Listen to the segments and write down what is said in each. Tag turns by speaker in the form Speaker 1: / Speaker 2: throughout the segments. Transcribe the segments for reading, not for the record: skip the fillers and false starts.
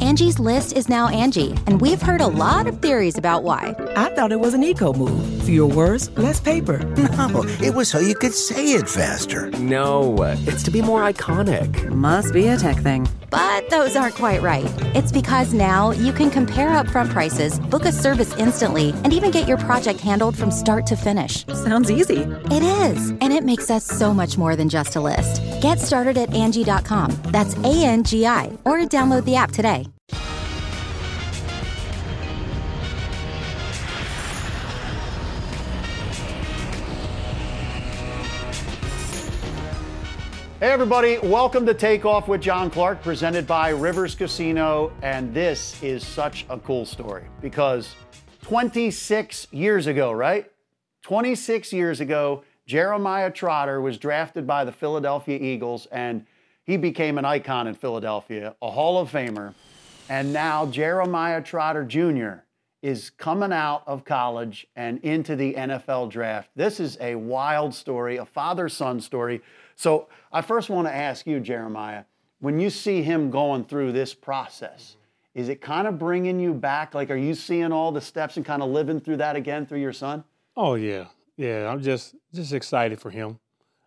Speaker 1: Angie's List is now Angie, and we've heard a lot of theories about why.
Speaker 2: I thought it was an eco move. Fewer words, less paper.
Speaker 3: No, it was so you could say it faster.
Speaker 4: No, it's to be more iconic.
Speaker 5: Must be a tech thing.
Speaker 1: But those aren't quite right. It's because now you can compare upfront prices, book a service instantly, and even get your project handled from start to finish.
Speaker 5: Sounds easy.
Speaker 1: It is, and it makes us so much more than just a list. Get started at Angie.com. That's ANGI, or download the app today.
Speaker 6: Hey everybody, welcome to Take Off with John Clark, presented by Rivers Casino. And this is such a cool story because 26 years ago, right? 26 years ago, Jeremiah Trotter was drafted by the Philadelphia Eagles and he became an icon in Philadelphia, a Hall of Famer. And now Jeremiah Trotter Jr. is coming out of college and into the NFL draft. This is a wild story, a father-son story. So I first want to ask you, Jeremiah, when you see him going through this process, is it kind of bringing you back? Like, are you seeing all the steps and kind of living through that again through your son?
Speaker 7: Oh, yeah. Yeah, I'm just excited for him.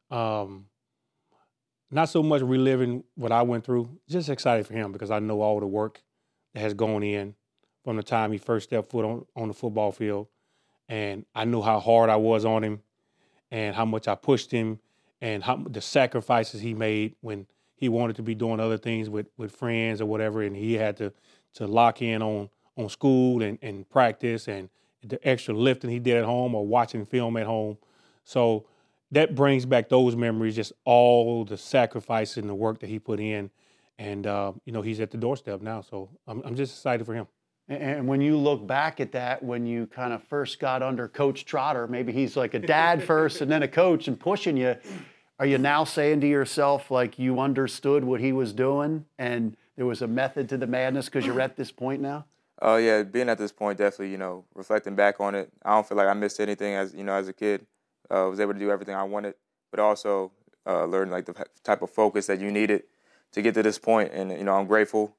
Speaker 7: Not so much reliving what I went through, just excited for him because I know all the work that has gone in from the time he first stepped foot on the football field. And I knew how hard I was on him and how much I pushed him and how the sacrifices he made when he wanted to be doing other things with friends or whatever, and he had to lock in on school and practice and the extra lifting he did at home or watching film at home. So that brings back those memories, just all the sacrifices and the work that he put in. And, he's at the doorstep now, so I'm just excited for him.
Speaker 6: And when you look back at that, when you kind of first got under Coach Trotter, maybe he's like a dad first and then a coach and pushing you, are you now saying to yourself, like, you understood what he was doing and there was a method to the madness because you're at this point now?
Speaker 8: Oh, yeah, being at this point, definitely, reflecting back on it, I don't feel like I missed anything as a kid. I was able to do everything I wanted, but also learn, like, the type of focus that you needed to get to this point. And, I'm grateful,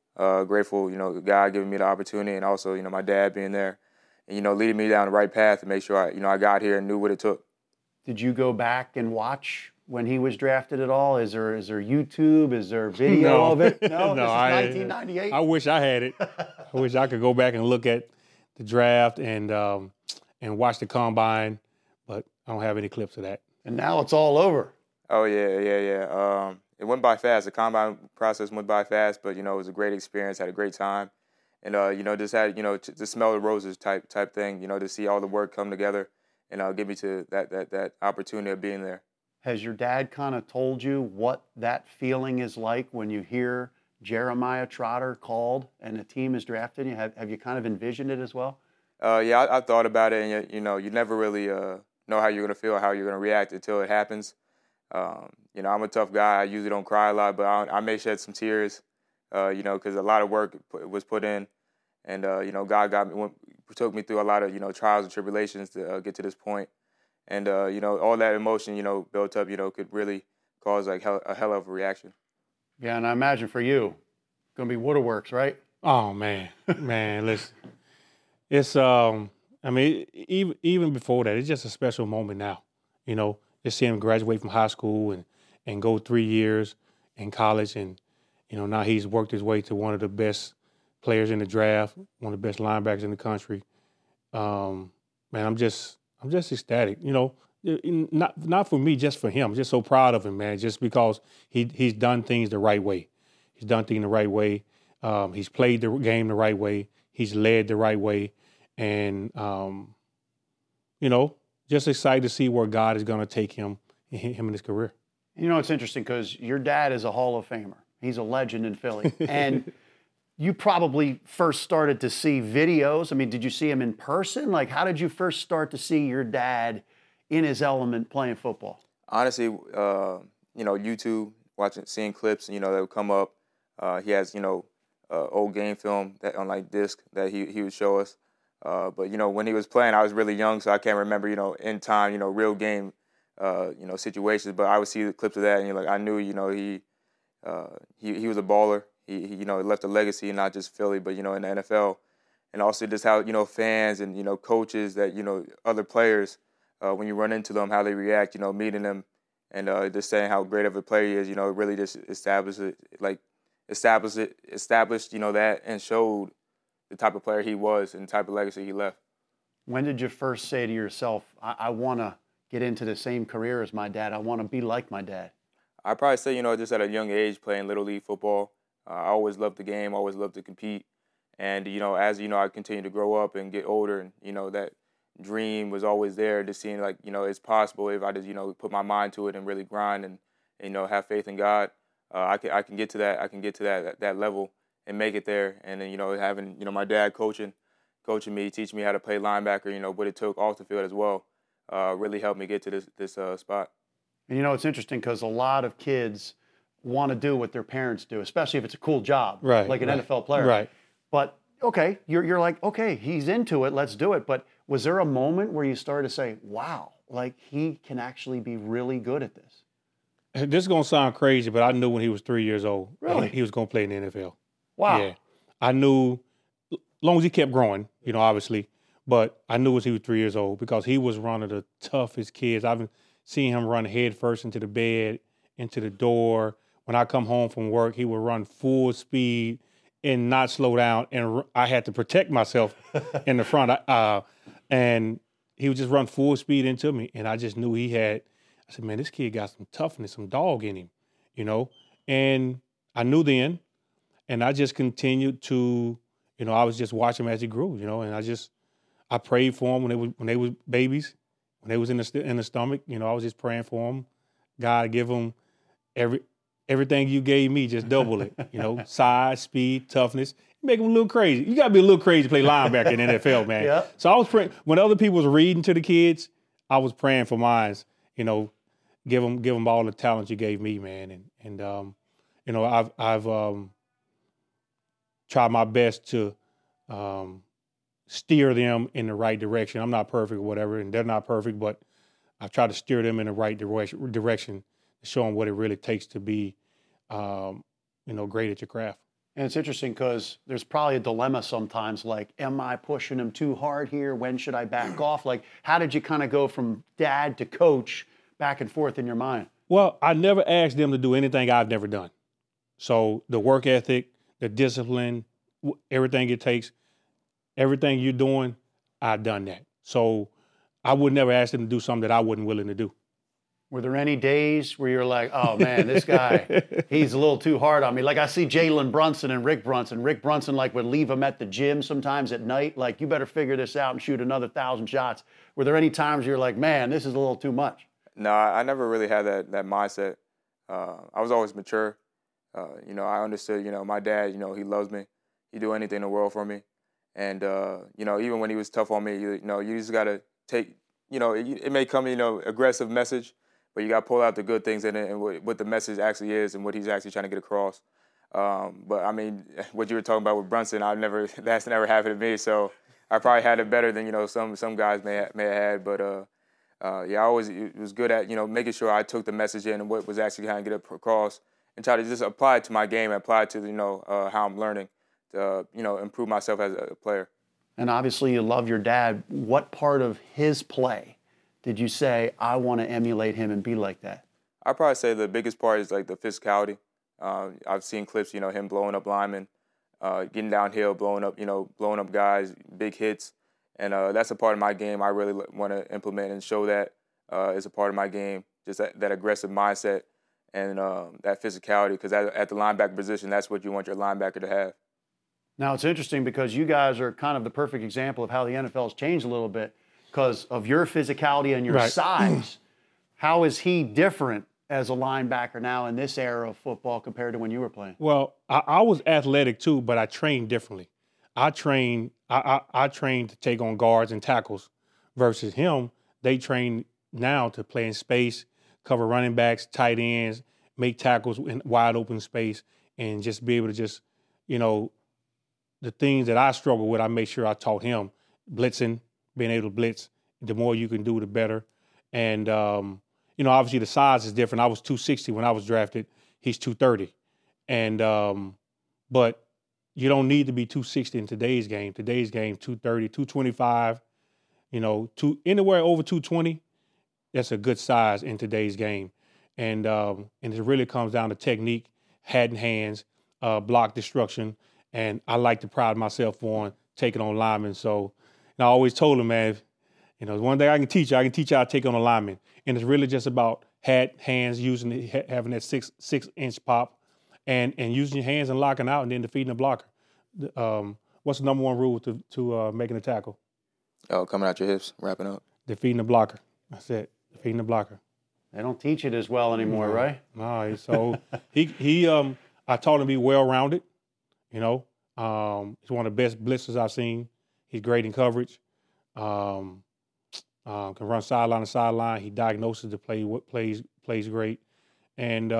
Speaker 8: God giving me the opportunity and also, my dad being there and, leading me down the right path to make sure I got here and knew what it took.
Speaker 6: Did you go back and watch when he was drafted at all? Is there YouTube? Is there video of it? No, this is 1998.
Speaker 7: I wish I had it. I wish I could go back and look at the draft and watch the combine, but I don't have any clips of that.
Speaker 6: And now it's all over.
Speaker 8: Oh, yeah. It went by fast. The combine process went by fast, but, it was a great experience, had a great time. And, just had, to smell the roses type thing, to see all the work come together and get me to that opportunity of being there.
Speaker 6: Has your dad kind of told you what that feeling is like when you hear Jeremiah Trotter called and a team is drafting you? Have you kind of envisioned it as well?
Speaker 8: Yeah, I thought about it, and, you never really know how you're going to feel, how you're going to react until it happens. I'm a tough guy. I usually don't cry a lot, but I may shed some tears, because a lot of work was put in. And, God took me through a lot of, trials and tribulations to get to this point. And, all that emotion, built up, could really cause like a hell of a reaction.
Speaker 6: Yeah, and I imagine for you, going to be Waterworks, right?
Speaker 7: Oh, man, listen. It's, even before that, it's just a special moment now, just seeing him graduate from high school and go 3 years in college. And, now he's worked his way to one of the best players in the draft, one of the best linebackers in the country. Man, I'm just ecstatic, not for me, just for him. I'm just so proud of him, man, just because he's done things the right way. He's done things the right way. He's played the game the right way. He's led the right way. And, just excited to see where God is going to take him in his career.
Speaker 6: It's interesting because your dad is a Hall of Famer. He's a legend in Philly. And you probably first started to see videos. I mean, did you see him in person? Like, how did you first start to see your dad in his element playing football?
Speaker 8: Honestly, YouTube, seeing clips, that would come up. He has, old game film that on like disc that he would show us. But when he was playing, I was really young, so I can't remember, in time, real game, situations. But I would see the clips of that, and I knew, he was a baller. he left a legacy, not just Philly, but in the NFL, and also just how fans and coaches that other players when you run into them, how they react, meeting them, and just saying how great of a player he is. It really just established that and showed the type of player he was and the type of legacy he left.
Speaker 6: When did you first say to yourself, I want to get into the same career as my dad. I want to be like my dad?
Speaker 8: I'd probably say, just at a young age playing Little League football. I always loved the game, always loved to compete. And, as, I continued to grow up and get older, and, that dream was always there, just seeing like, it's possible if I just, put my mind to it and really grind and, have faith in God. I can get to that. I can get to that level and make it there. And then, having, my dad coaching me, teaching me how to play linebacker, what it took off the field as well, really helped me get to this spot.
Speaker 6: And it's interesting because a lot of kids want to do what their parents do, especially if it's a cool job,
Speaker 7: right,
Speaker 6: like an
Speaker 7: right,
Speaker 6: NFL player.
Speaker 7: Right.
Speaker 6: But okay, you're like, okay, he's into it, let's do it. But was there a moment where you started to say, wow, like he can actually be really good at this?
Speaker 7: This is going to sound crazy, but I knew when he was 3 years old,
Speaker 6: really,
Speaker 7: he was going to play in the NFL.
Speaker 6: Wow.
Speaker 7: Yeah. I knew, as long as he kept growing, obviously, but I knew as he was 3 years old because he was one of the toughest kids. I've seen him run head first into the bed, into the door. When I come home from work, he would run full speed and not slow down. And I had to protect myself in the front. And he would just run full speed into me. And I just knew I said, man, this kid got some toughness, some dog in him, And I knew then. And I just continued to, I was just watching him as he grew, and I prayed for him when they were babies, when they was in the stomach, I was just praying for them. God, give them everything you gave me, just double it, size, speed, toughness. Make them a little crazy. You got to be a little crazy to play linebacker in the NFL, man.
Speaker 6: Yeah.
Speaker 7: So I was praying, when other people was reading to the kids, I was praying for mine, give them all the talent you gave me, man. And I've tried my best to steer them in the right direction. I'm not perfect or whatever, and they're not perfect, but I've tried to steer them in the right direction to show them what it really takes to be, great at your craft.
Speaker 6: And it's interesting because there's probably a dilemma sometimes, like, am I pushing him too hard here? When should I back off? Like, how did you kind of go from dad to coach back and forth in your mind?
Speaker 7: Well, I never asked them to do anything I've never done. So the work ethic, the discipline, everything it takes, everything you're doing, I've done that. So I would never ask them to do something that I wasn't willing to do.
Speaker 6: Were there any days where you're like, oh man, this guy, he's a little too hard on me? Like I see Jalen Brunson and Rick Brunson. Rick Brunson would leave him at the gym sometimes at night. Like, you better figure this out and shoot another 1,000 shots. Were there any times you're like, man, this is a little too much?
Speaker 8: No, I never really had that mindset. I was always mature. I understood, my dad, he loves me. He'd do anything in the world for me. And, even when he was tough on me, you just got to take, it may come, aggressive message, but you got to pull out the good things in it and what the message actually is and what he's actually trying to get across. But, I mean, what you were talking about with Brunson, that's never happened to me. So I probably had it better than, some guys may have had. But, I always was good at, making sure I took the message in and what was actually trying to get across and try to just apply it to my game, apply it to, how I'm learning to, improve myself as a player.
Speaker 6: And obviously you love your dad. What part of his play did you say, I want to emulate him and be like that?
Speaker 8: I'd probably say the biggest part is like the physicality. I've seen clips, him blowing up linemen, getting downhill, blowing up guys, big hits. And that's a part of my game I really want to implement and show that is a part of my game, just that aggressive mindset and that physicality, because at the linebacker position, that's what you want your linebacker to have.
Speaker 6: Now, it's interesting because you guys are kind of the perfect example of how the NFL has changed a little bit because of your physicality and your size. How is he different as a linebacker now in this era of football compared to when you were playing?
Speaker 7: Well, I was athletic too, but I trained differently. I trained to take on guards and tackles versus him. They train now to play in space, cover running backs, tight ends, make tackles in wide open space, and just be able to just, the things that I struggle with, I make sure I taught him. Blitzing, being able to blitz. The more you can do, the better. And, obviously the size is different. I was 260 when I was drafted. He's 230. And but you don't need to be 260 in today's game. Today's game, 230, 225, anywhere over 220, that's a good size in today's game. And it really comes down to technique, hat and hands, block destruction. And I like to pride myself on taking on linemen. So I always told them, man, one thing I can teach you how to take on a lineman. And it's really just about hat, hands, having that six-inch pop, and using your hands and locking out and then defeating the blocker. What's the number one rule to making a tackle?
Speaker 8: Oh, coming out your hips, wrapping up.
Speaker 7: Defeating the blocker. That's it. Defeating the blocker.
Speaker 6: They don't teach it as well anymore, right?
Speaker 7: No. So I taught him to be well-rounded. He's one of the best blitzers I've seen. He's great in coverage. Can run sideline to sideline. He diagnoses the play, what plays great. And,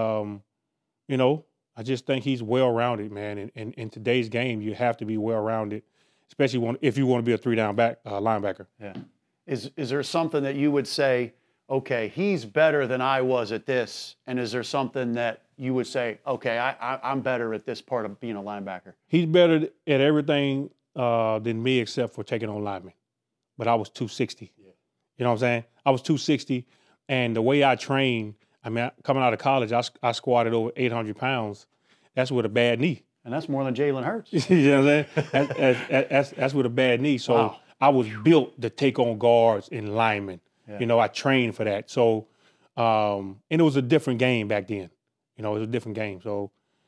Speaker 7: I just think he's well-rounded, man. And in today's game, you have to be well-rounded, especially if you want to be a three-down linebacker.
Speaker 6: Yeah. Is there something that you would say, okay, he's better than I was at this, and is there something that you would say, okay, I'm better at this part of being a linebacker?
Speaker 7: He's better at everything than me except for taking on linemen. But I was 260. Yeah. You know what I'm saying? I was 260, and the way I trained, coming out of college, I squatted over 800 pounds. That's with a bad knee.
Speaker 6: And that's more than Jalen Hurts.
Speaker 7: You know what I'm saying? That's with a bad knee. So wow. I was built to take on guards and linemen. Yeah. I trained for that. So, and it was a different game back then. It was a different game. So,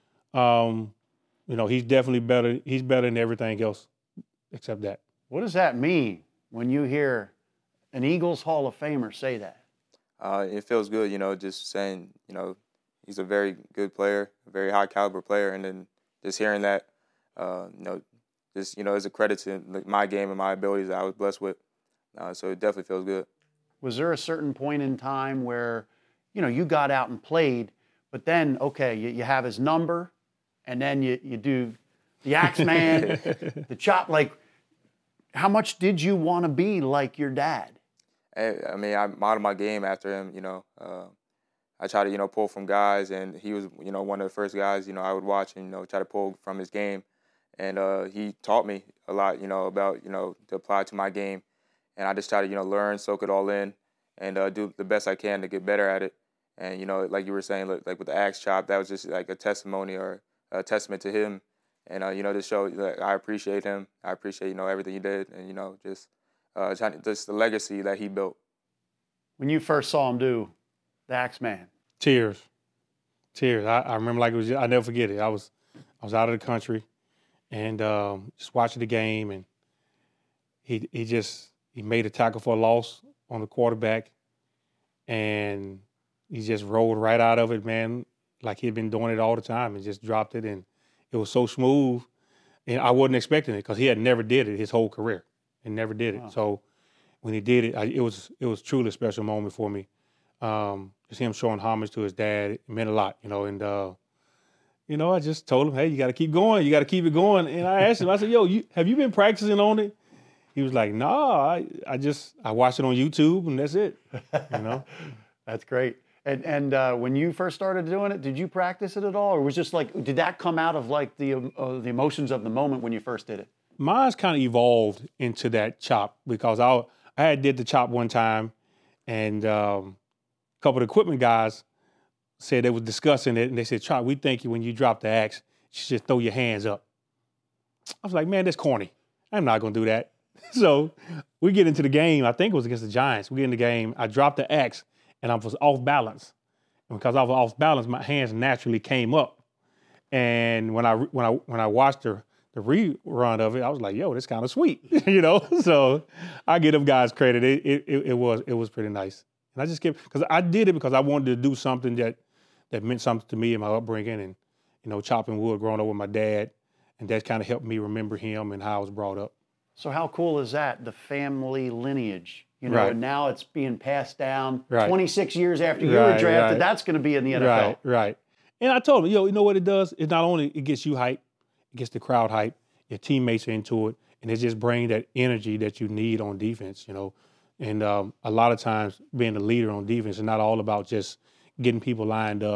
Speaker 7: he's definitely better. He's better than everything else except that.
Speaker 6: What does that mean when you hear an Eagles Hall of Famer say that?
Speaker 8: It feels good, just saying, he's a very good player, a very high caliber player, and then just hearing that, is a credit to my game and my abilities that I was blessed with. So it definitely feels good.
Speaker 6: Was there a certain point in time where, you got out and played, but then, okay, you have his number, and then you do the Axeman, the chop, how much did you want to be like your dad?
Speaker 8: I modeled my game after him, I try to, pull from guys, and he was, one of the first guys, I would watch and, try to pull from his game. And he taught me a lot, about, to apply to my game. And I just try to, learn, soak it all in, and do the best I can to get better at it. And, like you were saying, like with the axe chop, that was just like a testimony or a testament to him. And, to show that I appreciate him. I appreciate, everything he did, and, just the legacy that he built.
Speaker 6: When you first saw him do the Axeman?
Speaker 7: Tears. I remember like it was. I never forget it. I was out of the country, and just watching the game, and he made a tackle for a loss on the quarterback, and he just rolled right out of it, man, like he'd been doing it all the time, and just dropped it, and it was so smooth, and I wasn't expecting it because he had never did it his whole career. And never did it. Wow. So when he did it, it was truly a special moment for me. Just him showing homage to his dad, it meant a lot, and I just told him, hey, you got to keep going, you got to keep it going. And I asked him, I said, yo, have you been practicing on it? He was like, nah, I watched it on YouTube and that's it.
Speaker 6: That's great. And when you first started doing it, did you practice it at all, or was just did that come out of the emotions of the moment when you first did it?
Speaker 7: Mine's kind of evolved into that chop because I had did the chop one time, and a couple of equipment guys said they was discussing it, and they said, "Chop, we think when you drop the axe, you should throw your hands up." I was like, "Man, that's corny. I'm not gonna do that." So we get into the game. I think it was against the Giants. We get in the game. I dropped the axe, and I was off balance, and because I was off balance, my hands naturally came up. And when I watched the rerun of it, I was like, yo, this kind of sweet, So I give them guys credit. It was pretty nice. And I just because I did it because I wanted to do something that meant something to me in my upbringing, and, chopping wood, growing up with my dad. And that kind of helped me remember him and how I was brought up.
Speaker 6: So how cool is that, the family lineage?
Speaker 7: Right.
Speaker 6: And now it's being passed down 26
Speaker 7: right.
Speaker 6: years after you were drafted.
Speaker 7: Right.
Speaker 6: That's going to be in the NFL.
Speaker 7: Right. And I told him, you know what it does? It not only it gets you hype, it gets the crowd hype, your teammates are into it, and it just brings that energy that you need on defense, And a lot of times being a leader on defense is not all about just getting people lined up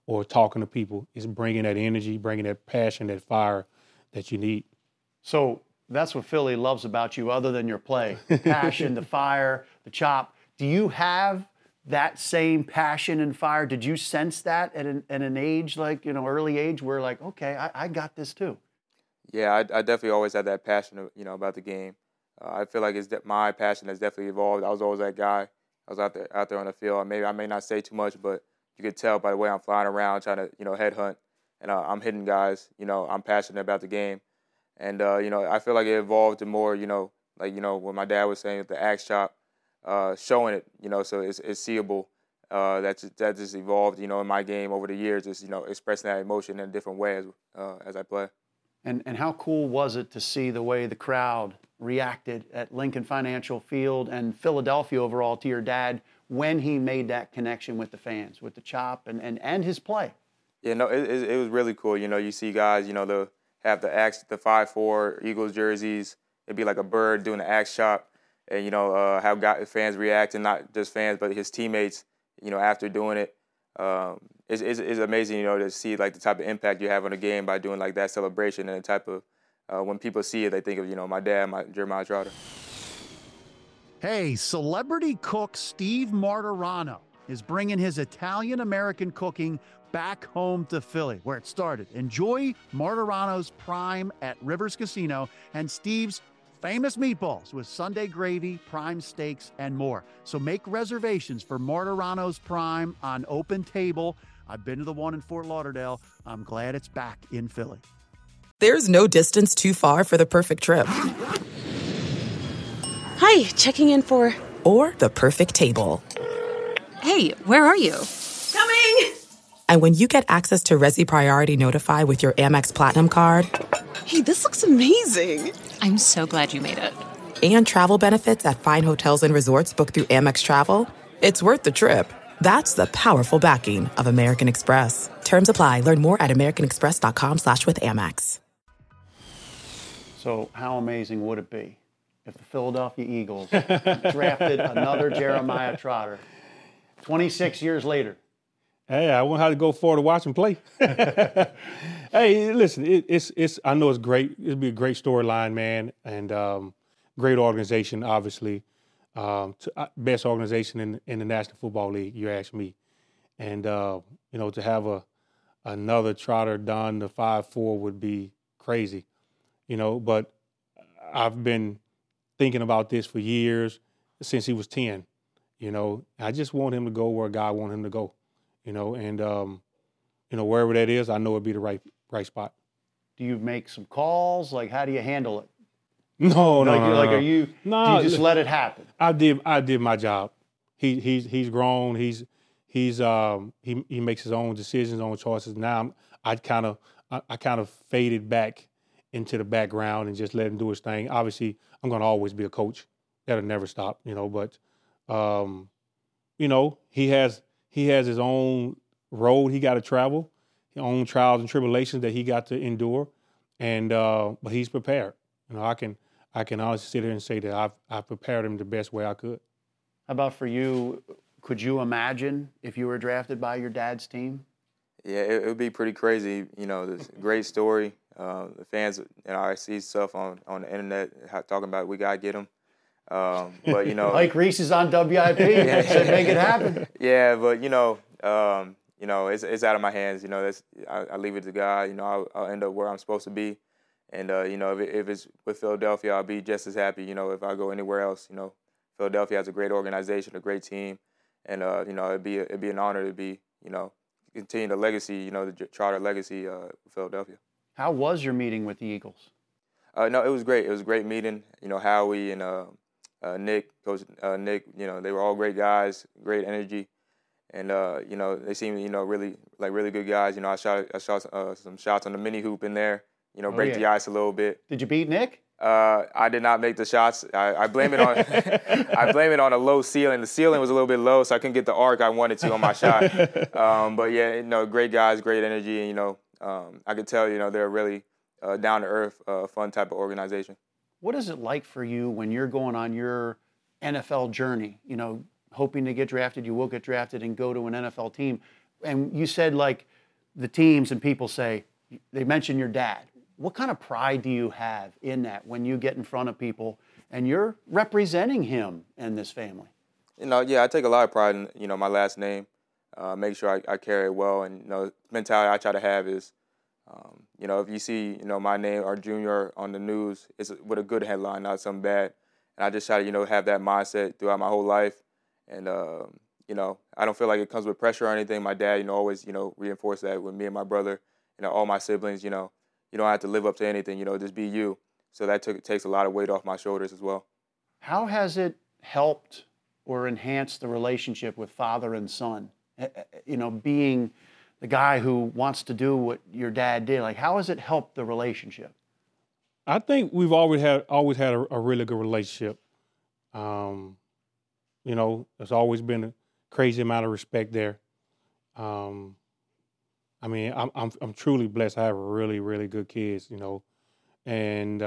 Speaker 7: or talking to people. It's bringing that energy, bringing that passion, that fire that you need.
Speaker 6: So that's what Philly loves about you, other than your play. The passion, the fire, the chop. Do you have that same passion and fire? Did you sense that at an age, like, early age, where like, okay, I got this too?
Speaker 8: Yeah, I definitely always had that passion, about the game. I feel like my passion has definitely evolved. I was always that guy. I was out there on the field. Maybe I may not say too much, but you could tell by the way I'm flying around trying to, headhunt, and I'm hitting guys. I'm passionate about the game, and I feel like it evolved to more, what my dad was saying with the axe chop, showing it, so it's seeable. That just evolved, in my game over the years, just expressing that emotion in a different way as I play.
Speaker 6: And how cool was it to see the way the crowd reacted at Lincoln Financial Field and Philadelphia overall to your dad when he made that connection with the fans, with the chop and his play? Yeah, no,
Speaker 8: it was really cool. You see guys, they'll have the 5-4 Eagles jerseys. It'd be like a bird doing the axe chop, and how fans react, and not just fans, but his teammates, after doing it. It's amazing, to see like the type of impact you have on the game by doing like that celebration, and the type of when people see it, they think of my dad, Jeremiah Trotter.
Speaker 6: Hey, celebrity cook Steve Martirano is bringing his Italian-American cooking back home to Philly, where it started. Enjoy Martirano's Prime at Rivers Casino and Steve's famous meatballs with Sunday gravy, prime steaks, and more. So make reservations for Martirano's Prime on Open Table. I've been to the one in Fort Lauderdale. I'm glad it's back in Philly.
Speaker 2: There's no distance too far for the perfect trip.
Speaker 5: Hi, checking in for...
Speaker 2: Or the perfect table.
Speaker 5: Hey, where are you?
Speaker 9: Coming!
Speaker 2: And when you get access to Resi Priority Notify with your Amex Platinum card...
Speaker 5: Hey, this looks amazing. I'm so glad you made it.
Speaker 2: And travel benefits at fine hotels and resorts booked through Amex Travel, it's worth the trip. That's the powerful backing of American Express. Terms apply. Learn more at americanexpress.com/withAmex.
Speaker 6: So how amazing would it be if the Philadelphia Eagles drafted another Jeremiah Trotter 26 years later?
Speaker 7: Hey, I won't have to go far to watch him play. Hey, listen, it's. I know it's great. It'll be a great storyline, man, and great organization, obviously. Best organization in the National Football League, you ask me. And, to have another Trotter done the 5-4 would be crazy, But I've been thinking about this for years, since he was 10, I just want him to go where God wants him to go. And wherever that is, I know it'd be the right spot.
Speaker 6: Do you make some calls? Like, how do you handle it?
Speaker 7: No.
Speaker 6: Do you just let it happen?
Speaker 7: I did my job. He's grown. He makes his own decisions, own choices. Now I kind of faded back into the background and just let him do his thing. Obviously, I'm going to always be a coach. That'll never stop, But he has his own road he got to travel, his own trials and tribulations that he got to endure, and but he's prepared. I can honestly sit here and say that I've prepared him the best way I could.
Speaker 6: How about for you? Could you imagine if you were drafted by your dad's team?
Speaker 8: Yeah, it would be pretty crazy. This great story. The fans, I see stuff on the internet talking about we gotta get him. But
Speaker 6: Mike Reese is on WIP. Said make it happen.
Speaker 8: Yeah, but it's out of my hands. I leave it to God. I'll end up where I'm supposed to be, and if it's with Philadelphia, I'll be just as happy. If I go anywhere else, Philadelphia has a great organization, a great team, and it'd be an honor to be continue the legacy, the Trotter legacy of Philadelphia.
Speaker 6: How was your meeting with the Eagles?
Speaker 8: No, it was great. It was a great meeting. Howie and Nick, Coach Nick, they were all great guys, great energy, and they seemed really good guys. I shot some shots on the mini hoop in there, break the ice a little bit.
Speaker 6: Did you beat Nick?
Speaker 8: I did not make the shots. I blame it on I blame it on a low ceiling. The ceiling was a little bit low, so I couldn't get the arc I wanted to on my shot. But yeah, great guys, great energy, and I could tell they're really down to earth, fun type of organization.
Speaker 6: What is it like for you when you're going on your NFL journey, hoping to get drafted, you will get drafted and go to an NFL team? And you said, like, the teams and people say, they mention your dad. What kind of pride do you have in that when you get in front of people and you're representing him and this family?
Speaker 8: I take a lot of pride in, my last name. Make sure I carry it well. And, mentality I try to have is, if you see, my name or Junior on the news, it's with a good headline, not something bad. And I just try to, have that mindset throughout my whole life. And, I don't feel like it comes with pressure or anything. My dad, always, reinforced that with me and my brother, all my siblings, you don't have to live up to anything, just be you. So that takes a lot of weight off my shoulders as well.
Speaker 6: How has it helped or enhanced the relationship with father and son? Being the guy who wants to do what your dad did, like how has it helped the relationship?
Speaker 7: I think we've always had a really good relationship. There's always been a crazy amount of respect there. I'm truly blessed. I have really, really good kids, and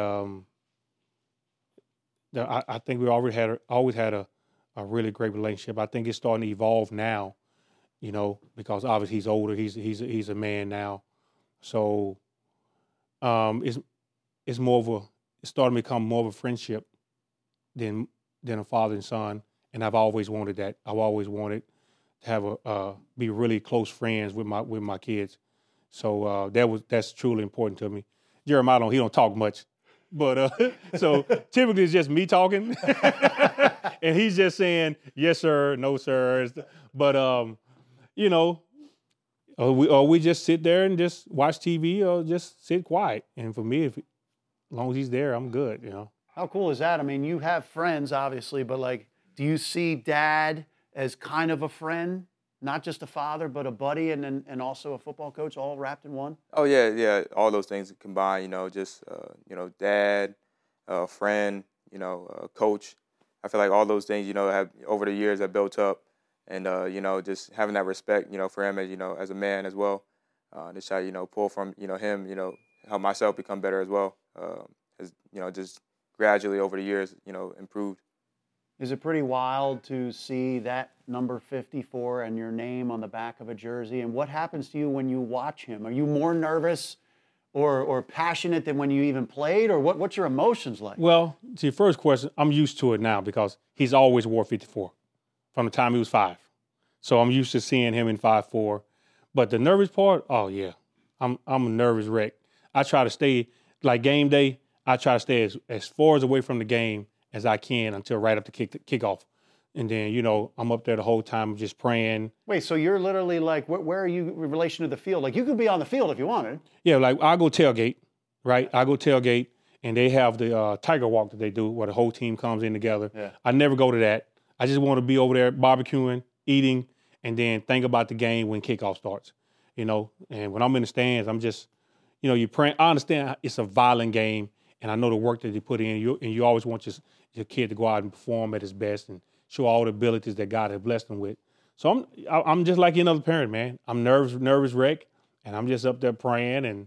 Speaker 7: I think we always had a really great relationship. I think it's starting to evolve now, because obviously he's older. He's a man now, so it's starting to become more of a friendship than a father and son. And I've always wanted that. I've always wanted to have be really close friends with my kids. So that's truly important to me. Jeremiah he don't talk much, but so typically it's just me talking, and he's just saying yes sir, no sir. But we just sit there and just watch TV or just sit quiet. And for me, as long as he's there, I'm good.
Speaker 6: How cool is that? I mean, you have friends obviously, but do you see Dad as kind of a friend, not just a father, but a buddy and also a football coach, all wrapped in one?
Speaker 8: Oh yeah, all those things combined. Dad, friend, coach. I feel like all those things, have over the years have built up, and just having that respect, for him as a man as well. Just try pull from him, help myself become better as well. As just gradually over the years, improved.
Speaker 6: Is it pretty wild to see that number 54 and your name on the back of a jersey? And what happens to you when you watch him? Are you more nervous or passionate than when you even played? Or what's your emotions like?
Speaker 7: Well, to your first question, I'm used to it now because he's always wore 54 from the time he was 5. So I'm used to seeing him in 5'4". But the nervous part, oh yeah, I'm a nervous wreck. I try to stay, like game day, I try to stay as far away from the game as I can until right up to kickoff. And then, I'm up there the whole time just praying.
Speaker 6: Wait, so you're literally where are you in relation to the field? You could be on the field if you wanted.
Speaker 7: Yeah, I go tailgate, right? I go tailgate, and they have the Tiger Walk that they do where the whole team comes in together.
Speaker 6: Yeah.
Speaker 7: I never go to that. I just want to be over there barbecuing, eating, and then think about the game when kickoff starts, And when I'm in the stands, I'm just, you're praying. I understand it's a violent game, and I know the work that they put in. You always want your kid to go out and perform at his best and show all the abilities that God has blessed him with. So I'm just like any other parent, man. I'm nervous wreck, and I'm just up there praying and,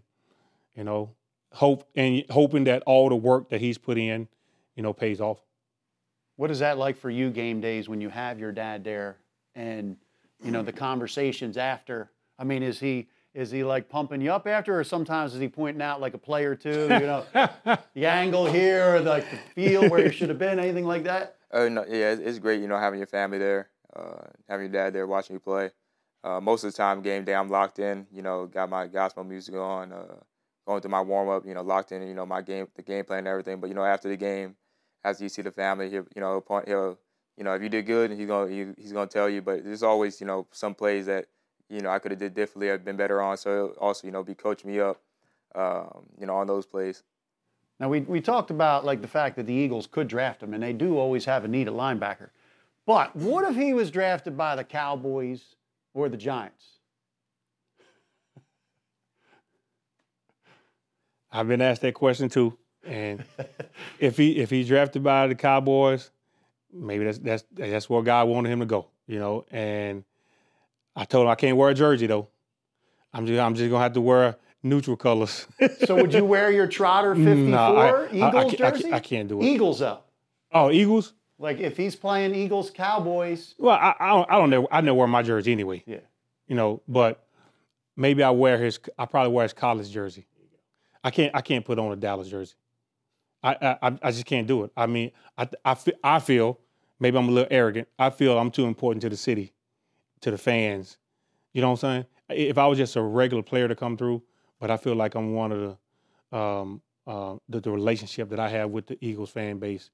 Speaker 7: hoping that all the work that he's put in, pays off.
Speaker 6: What is that like for you game days when you have your dad there and, the conversations after? I mean, is he pumping you up after, or sometimes is he pointing out a play or two, the angle here, or the field where you should have been, anything like that?
Speaker 8: No, yeah, it's great, having your family there, having your dad there watching you play. Most of the time, game day, I'm locked in, got my gospel music on, going through my warm-up, locked in, the game plan and everything. But, after the game, after you see the family, he'll if you did good, he's gonna tell you. But there's always, some plays that, I could have did differently, I've been better on. So he'll also, be coaching me up, on those plays.
Speaker 6: Now, we talked about the fact that the Eagles could draft him, and they do always have a need at linebacker. But what if he was drafted by the Cowboys or the Giants?
Speaker 7: I've been asked that question too, and if he's drafted by the Cowboys, maybe that's where God wanted him to go, And I told him I can't wear a jersey though. I'm just gonna have to wear neutral colors.
Speaker 6: So would you wear your Trotter 54 Eagles jersey?
Speaker 7: I can't do it.
Speaker 6: Eagles though.
Speaker 7: Oh, Eagles?
Speaker 6: If he's playing Eagles Cowboys.
Speaker 7: Well, I don't know. I never wear my jersey anyway.
Speaker 6: Yeah.
Speaker 7: But maybe I probably wear his college jersey. I can't put on a Dallas jersey. I just can't do it. I mean, I feel maybe I'm a little arrogant. I feel I'm too important to the city, to the fans. You know what I'm saying? If I was just a regular player to come through, but I feel like I'm one of the relationship that I have with the Eagles fan base,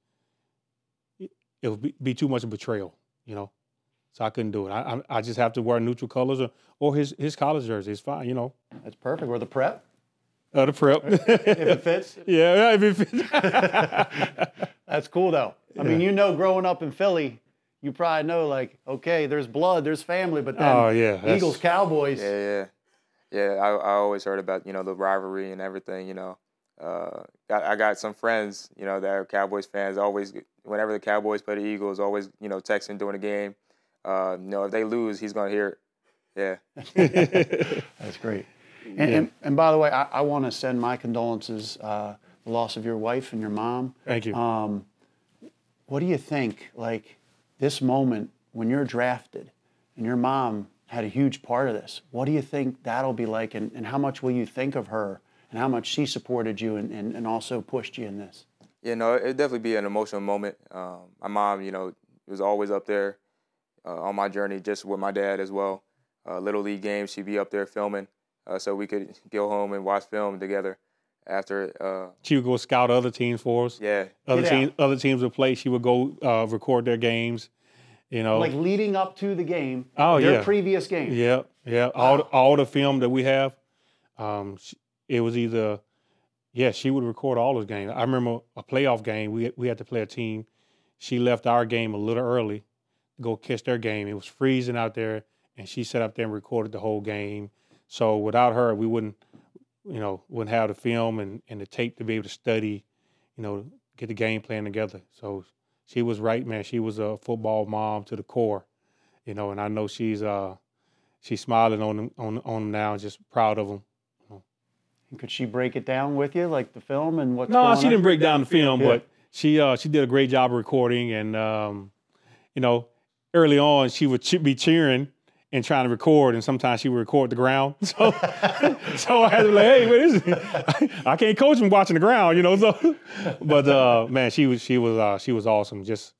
Speaker 7: it would be too much of betrayal, you know. So I couldn't do it. I just have to wear neutral colors or his college jersey. It's fine, you know.
Speaker 6: That's perfect. Or the prep.
Speaker 7: The prep.
Speaker 6: If it fits.
Speaker 7: Yeah, if it fits.
Speaker 6: That's cool, though. I mean, you know, growing up in Philly, you probably know, like, okay, there's blood, there's family, but then Eagles, Cowboys.
Speaker 8: Yeah. I always heard about, you know, the rivalry and everything, you know. I got some friends, you know, that are Cowboys fans. Always, whenever the Cowboys play the Eagles, always, you know, texting during the game. You know, if they lose, he's going to hear it. Yeah.
Speaker 6: That's great. And by the way, I want to send my condolences, the loss of your wife and your mom.
Speaker 7: Thank you.
Speaker 6: What do you think, like, this moment when you're drafted and your mom had a huge part of this, what do you think that'll be like, and how much will you think of her and how much she supported you and also pushed you in this?
Speaker 8: Yeah, no, it'd definitely be an emotional moment. My mom, you know, was always up there on my journey, just with my dad as well. Little League games, she'd be up there filming. So we could go home and watch film together after.
Speaker 7: She would go scout other teams for us.
Speaker 8: Yeah.
Speaker 7: Other teams would play. She would go record their games, you know.
Speaker 6: Like leading up to the game,
Speaker 7: their
Speaker 6: previous game.
Speaker 7: Yeah. Wow. All the film that we have, it was either, she would record all those games. I remember a playoff game, we had to play a team. She left our game a little early to go catch their game. It was freezing out there, and she sat up there and recorded the whole game. So without her, we wouldn't have the film and the tape to be able to study, you know, get the game plan together. So she was right, man. She was a football mom to the core, you know, and I know she's smiling on them now, just proud of them.
Speaker 6: And could she break it down with you, like the film and what's going on?
Speaker 7: No, she didn't break down the film, but she did a great job of recording, and you know, early on she would be cheering and trying to record, and sometimes she would record the ground. So I had to be like, hey, what is it? I can't coach him watching the ground, you know. So, but man, she was awesome. Just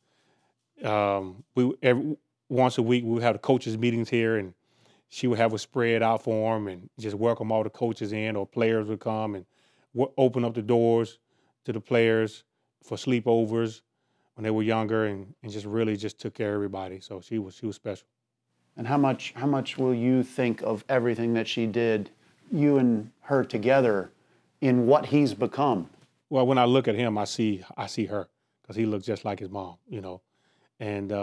Speaker 7: once a week we would have the coaches meetings here, and she would have a spread out for them and just welcome all the coaches in, or players would come and open up the doors to the players for sleepovers when they were younger, and just really just took care of everybody. So she was special.
Speaker 6: And how much will you think of everything that she did, you and her together, in what he's become?
Speaker 7: Well, when I look at him, I see her, because he looks just like his mom, you know. And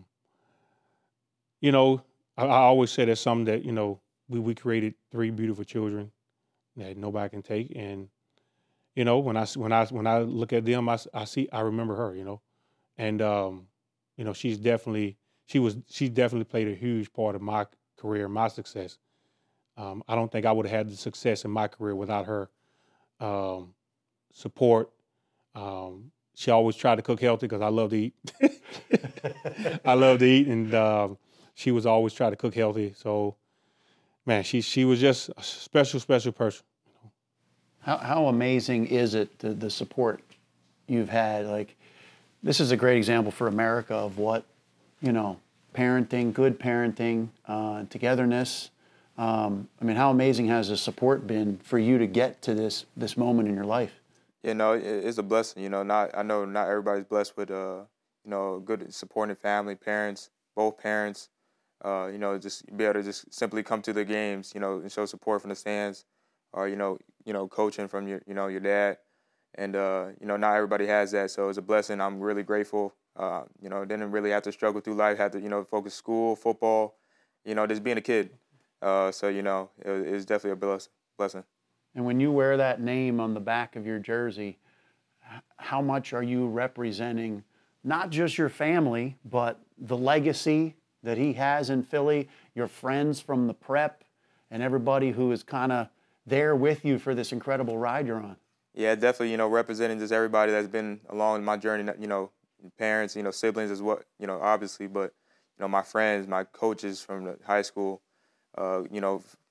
Speaker 7: you know, I always say there's something that, you know, we created 3 beautiful children that nobody can take. And you know, when I look at them, I remember her, you know. And you know, she definitely played a huge part of my career, my success. I don't think I would have had the success in my career without her support. She always tried to cook healthy, because I love to eat. I love to eat, and she was always trying to cook healthy. So, man, she was just a special person.
Speaker 6: How amazing is it, the support you've had? Like, this is a great example for America of what, you know, parenting, good parenting, togetherness. I mean, how amazing has the support been for you to get to this moment in your life?
Speaker 8: You know, it's a blessing. You know, I know not everybody's blessed with you know, good supporting family, parents, both parents. You know, just be able to just simply come to the games, you know, and show support from the stands, or you know, coaching from your dad. And you know, not everybody has that, so it's a blessing. I'm really grateful. You know, didn't really have to struggle through life. Had to, you know, focus school, football, you know, just being a kid. So you know, it was definitely a blessing.
Speaker 6: And when you wear that name on the back of your jersey, how much are you representing not just your family, but the legacy that he has in Philly, your friends from the prep, and everybody who is kind of there with you for this incredible ride you're on?
Speaker 8: Yeah, definitely, you know, representing just everybody that's been along my journey, you know, parents, you know, siblings as well, you know, obviously, but, you know, my friends, my coaches from the high school, you know,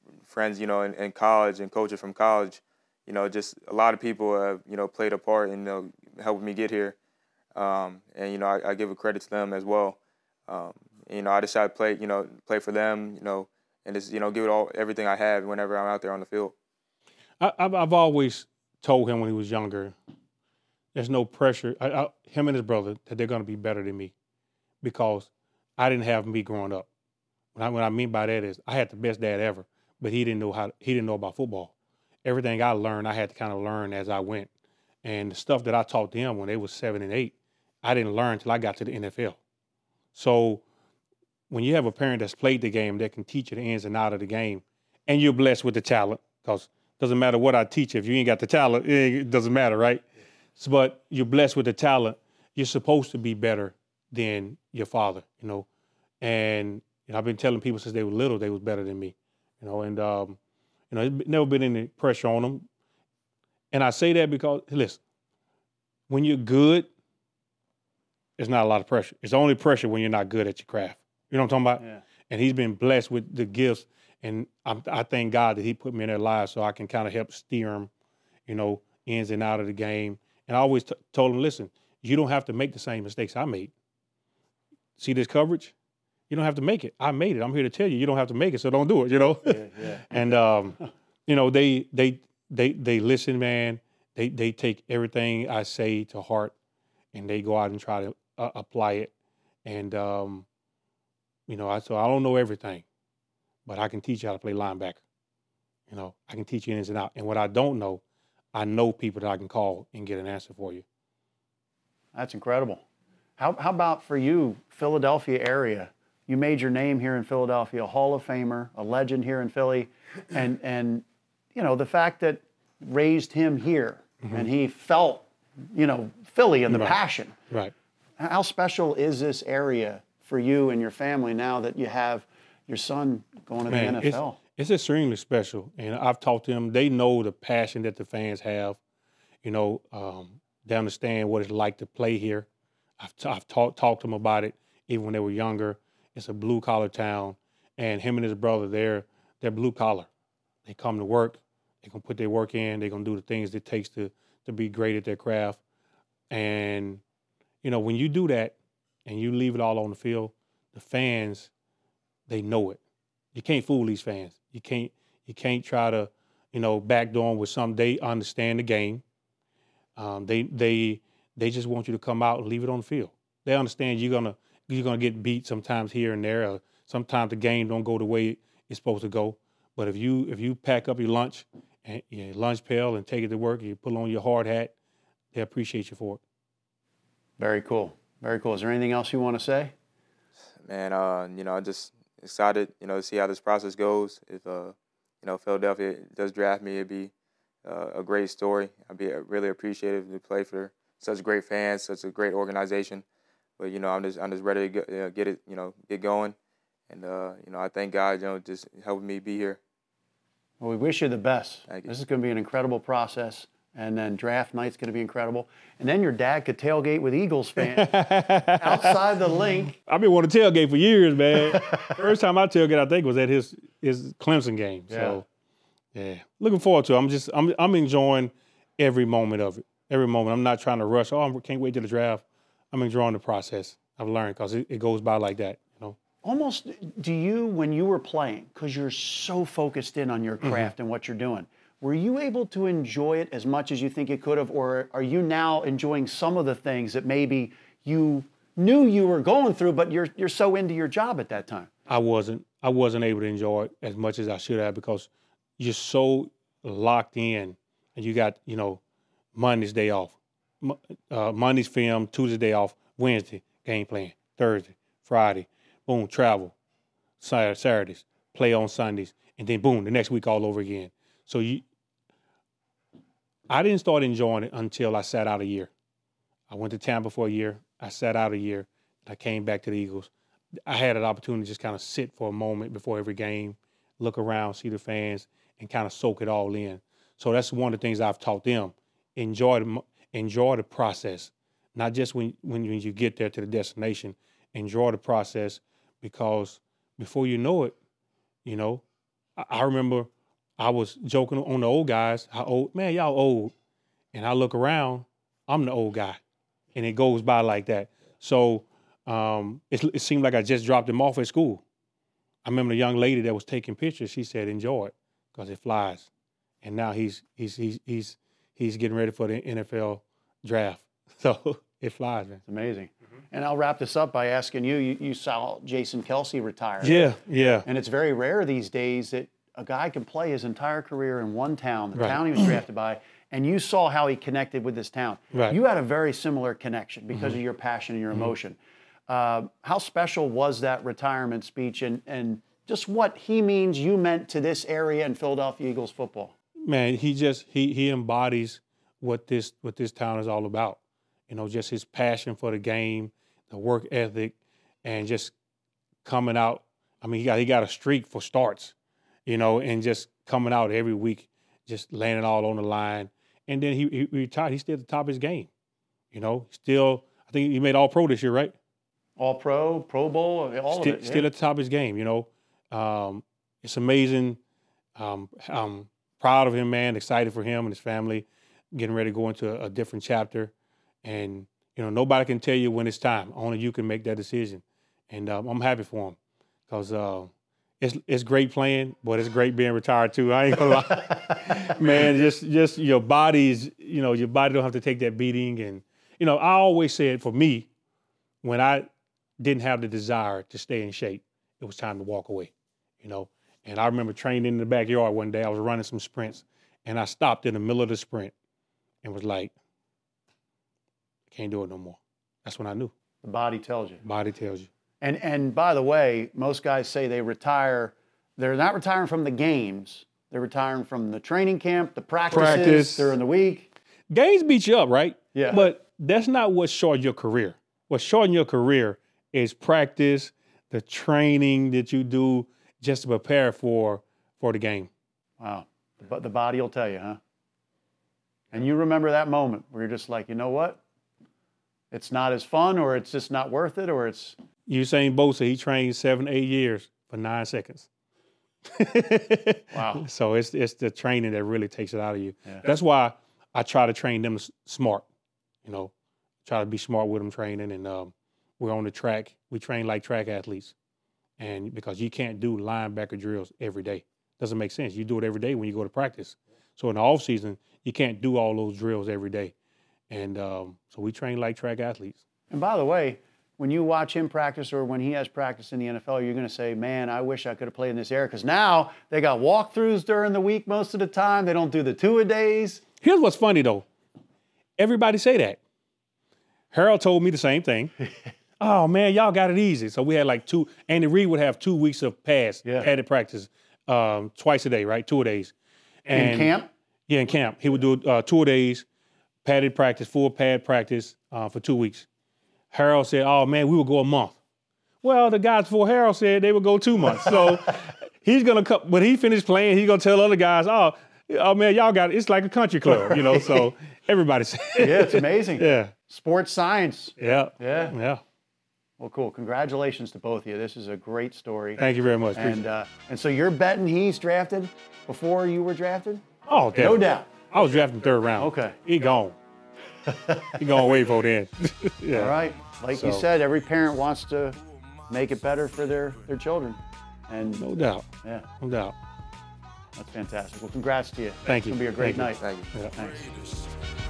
Speaker 8: friends, in college and coaching from college, just a lot of people have, played a part in, helping me get here. And, I give a credit to them as well. I decided to play for them, and just, give it everything I have whenever I'm out there on the field.
Speaker 7: I've always told him when he was younger, there's no pressure, him and his brother, that they're going to be better than me because I didn't have me growing up. What I mean by that is I had the best dad ever, but he didn't know about football. Everything I learned, I had to kind of learn as I went. And the stuff that I taught them when they was 7 and 8, I didn't learn until I got to the NFL. So when you have a parent that's played the game that can teach you the ins and outs of the game, and you're blessed with the talent, because it doesn't matter what I teach you, if you ain't got the talent, it doesn't matter, right? So, but you're blessed with the talent, you're supposed to be better than your father, And I've been telling people since they were little they was better than me, and there's never been any pressure on them. And I say that because, listen, when you're good, there's not a lot of pressure. It's only pressure when you're not good at your craft. You know what I'm talking about? Yeah. And he's been blessed with the gifts, and I thank God that he put me in their lives so I can kind of help steer them, ins and out of the game. And I always told him, listen, you don't have to make the same mistakes I made. See this coverage? You don't have to make it. I made it. I'm here to tell you, you don't have to make it, so don't do it, Yeah. And, they listen, man. They take everything I say to heart, and they go out and try to apply it. And, so I don't know everything, but I can teach you how to play linebacker. I can teach you ins and outs. And what I don't know, I know people that I can call and get an answer for you.
Speaker 6: That's incredible. How about for you, Philadelphia area? You made your name here in Philadelphia, a Hall of Famer, a legend here in Philly, and the fact that raised him here, and he felt, Philly and the passion.
Speaker 7: Right.
Speaker 6: How special is this area for you and your family now that you have your son going to the NFL?
Speaker 7: It's extremely special, and I've talked to them. They know the passion that the fans have. They understand what it's like to play here. I've talked to them about it even when they were younger. It's a blue-collar town, and him and his brother, they're blue-collar. They come to work. They're going to put their work in. They're going to do the things it takes to be great at their craft. And, when you do that and you leave it all on the field, the fans, they know it. You can't fool these fans. You can't try to, backdoor them with something. They understand the game. They just want you to come out and leave it on the field. They understand you're gonna get beat sometimes here and there. Or sometimes the game don't go the way it's supposed to go. But if you pack up your lunch and your lunch pail and take it to work, and you put on your hard hat, they appreciate you for it. Very cool. Very cool. Is there anything else you want to say?
Speaker 8: Man, I'm just excited, to see how this process goes. If Philadelphia does draft me, it'd be a great story. I'd be really appreciative to play for such great fans, such a great organization. But I'm just ready to get it, get going, and I thank God, just helping me be here.
Speaker 6: Well, we wish you the best.
Speaker 8: Thank you.
Speaker 6: This is going to be an incredible process, and then draft night's going to be incredible, and then your dad could tailgate with Eagles fans outside the link.
Speaker 7: I've been wanting to tailgate for years, man. First time I tailgate, I think, was at his Clemson game. Yeah. So, yeah, looking forward to it. I'm enjoying every moment of it. Every moment. I'm not trying to rush. I can't wait till the draft. I'm enjoying the process. I've learned because it goes by like that,
Speaker 6: Almost, do you, when you were playing, because you're so focused in on your craft and what you're doing, were you able to enjoy it as much as you think you could have, or are you now enjoying some of the things that maybe you knew you were going through, but you're so into your job at that time?
Speaker 7: I wasn't able to enjoy it as much as I should have because you're so locked in, and you got, Monday's day off. Monday's film, Tuesday day off, Wednesday game plan, Thursday, Friday, boom, travel, Saturdays, play on Sundays, and then boom, the next week all over again. So I didn't start enjoying it until I sat out a year. I went to Tampa for a year. I sat out a year. I came back to the Eagles. I had an opportunity to just kind of sit for a moment before every game, look around, see the fans, and kind of soak it all in. So that's one of the things I've taught them. Enjoy the process, not just when you get there to the destination. Enjoy the process because before you know it, I remember I was joking on the old guys, how old, man, y'all old. And I look around, I'm the old guy. And it goes by like that. So it seemed like I just dropped him off at school. I remember the young lady that was taking pictures, she said, enjoy it, because it flies. And now he's getting ready for the NFL draft. So it flies, man.
Speaker 6: It's amazing. And I'll wrap this up by asking you saw Jason Kelce retire.
Speaker 7: Yeah.
Speaker 6: And it's very rare these days that a guy can play his entire career in one town, the town he was drafted by, and you saw how he connected with this town.
Speaker 7: Right.
Speaker 6: You had a very similar connection because of your passion and your emotion. How special was that retirement speech and just what he means you meant to this area and Philadelphia Eagles football?
Speaker 7: Man, he embodies what this town is all about. You know, just his passion for the game, the work ethic, and just coming out. I mean, he got a streak for starts, you know, and just coming out every week, just laying it all on the line. And then he retired. He's still at the top of his game, you know. Still, I think he made All-Pro this year, right?
Speaker 6: All-Pro, Pro Bowl, all of it. Yeah.
Speaker 7: Still at the top of his game, you know. It's amazing. I'm proud of him, man. Excited for him and his family, getting ready to go into a different chapter. And, you know, nobody can tell you when it's time. Only you can make that decision. And I'm happy for him because it's great playing, but it's great being retired too. I ain't gonna lie. Man, just your body's, you know, your body don't have to take that beating. And, you know, I always said for me, when I didn't have the desire to stay in shape, it was time to walk away, you know. And I remember training in the backyard one day. I was running some sprints, and I stopped in the middle of the sprint and was like, can't do it no more. That's when I knew.
Speaker 6: The body tells you.
Speaker 7: Body tells you.
Speaker 6: And by the way, most guys say they retire. They're not retiring from the games. They're retiring from the training camp, the practices during the week.
Speaker 7: Games beat you up, right?
Speaker 6: Yeah.
Speaker 7: But that's not what shortened your career. What shortened your career is practice, the training that you do just to prepare for the game.
Speaker 6: Wow. But the body will tell you, huh? And you remember that moment where you're just like, you know what? It's not as fun, or it's just not worth it, or it's...
Speaker 7: Usain Bolt said he trained 7-8 years for 9 seconds.
Speaker 6: Wow. So
Speaker 7: it's the training that really takes it out of you.
Speaker 6: Yeah.
Speaker 7: That's why I try to train them smart, you know, try to be smart with them training. And we're on the track. We train like track athletes. And because you can't do linebacker drills every day. Doesn't make sense. You do it every day when you go to practice. So in the off season, you can't do all those drills every day. And so we train like track athletes.
Speaker 6: And by the way, when you watch him practice or when he has practice in the NFL, you're going to say, man, I wish I could have played in this era. Because now they got walkthroughs during the week most of the time. They don't do the two-a-days.
Speaker 7: Here's what's funny, though. Everybody say that. Harold told me the same thing. Oh, man, y'all got it easy. So we had like Andy Reid would have 2 weeks of padded practice twice a day, right? 2 days. And
Speaker 6: in camp?
Speaker 7: Yeah, in camp. He would do 2 days, padded practice, full pad practice for 2 weeks. Harold said, oh, man, we would go a month. Well, the guys before Harold said they would go 2 months. So he's going to come, when he finished playing, he's going to tell other guys, oh, man, y'all got it. It's like a country club, you know, so everybody said.
Speaker 6: Yeah, it's amazing.
Speaker 7: Yeah.
Speaker 6: Sports science.
Speaker 7: Yeah.
Speaker 6: Yeah. Well, cool. Congratulations to both of you. This is a great story.
Speaker 7: Thank you very much.
Speaker 6: And so you're betting he's drafted before you were drafted?
Speaker 7: Oh, definitely.
Speaker 6: No doubt.
Speaker 7: I was drafted in third round.
Speaker 6: Okay.
Speaker 7: He gone. He gone way before then. Yeah.
Speaker 6: All right. Like you said, every parent wants to make it better for their children. And
Speaker 7: no doubt.
Speaker 6: Yeah.
Speaker 7: No doubt.
Speaker 6: That's fantastic. Well, congrats to you.
Speaker 7: Thank you.
Speaker 6: It's going to be a great night.
Speaker 8: Thank you.
Speaker 7: Yeah.
Speaker 6: Thanks.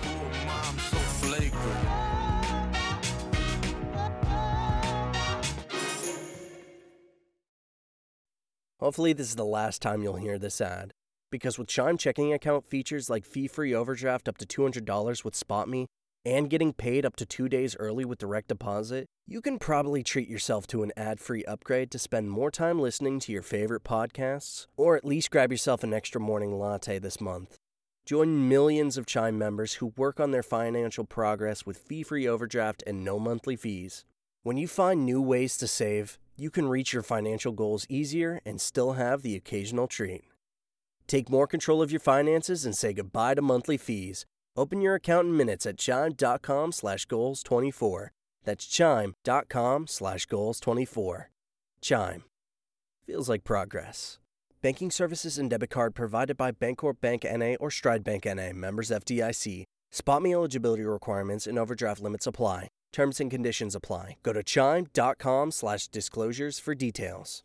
Speaker 9: Hopefully this is the last time you'll hear this ad. Because with Chime checking account features like fee-free overdraft up to $200 with SpotMe and getting paid up to 2 days early with direct deposit, you can probably treat yourself to an ad-free upgrade to spend more time listening to your favorite podcasts, or at least grab yourself an extra morning latte this month. Join millions of Chime members who work on their financial progress with fee-free overdraft and no monthly fees. When you find new ways to save, you can reach your financial goals easier and still have the occasional treat. Take more control of your finances and say goodbye to monthly fees. Open your account in minutes at chime.com/goals24. That's chime.com/goals24. Chime. Feels like progress. Banking services and debit card provided by Bancorp Bank N.A. or Stride Bank N.A., members FDIC. SpotMe eligibility requirements and overdraft limits apply. Terms and conditions apply. Go to chime.com/disclosures for details.